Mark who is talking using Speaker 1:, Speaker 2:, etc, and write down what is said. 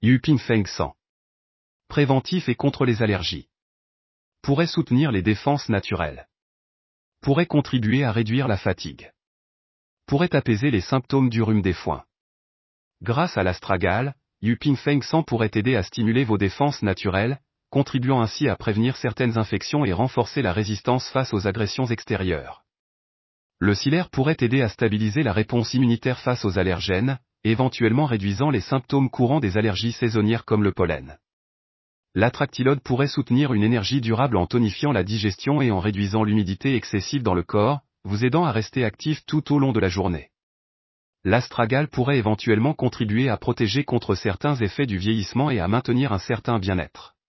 Speaker 1: Yuping Feng 100. Préventif et contre les allergies. Pourrait soutenir les défenses naturelles. Pourrait contribuer à réduire la fatigue. Pourrait apaiser les symptômes du rhume des foins. Grâce à l'astragale, Yuping Feng 100 pourrait aider à stimuler vos défenses naturelles, contribuant ainsi à prévenir certaines infections et renforcer la résistance face aux agressions extérieures. Le silaire pourrait aider à stabiliser la réponse immunitaire face aux allergènes, éventuellement réduisant les symptômes courants des allergies saisonnières comme le pollen. L'atractylode pourrait soutenir une énergie durable en tonifiant la digestion et en réduisant l'humidité excessive dans le corps, vous aidant à rester actif tout au long de la journée. L'astragale pourrait éventuellement contribuer à protéger contre certains effets du vieillissement et à maintenir un certain bien-être.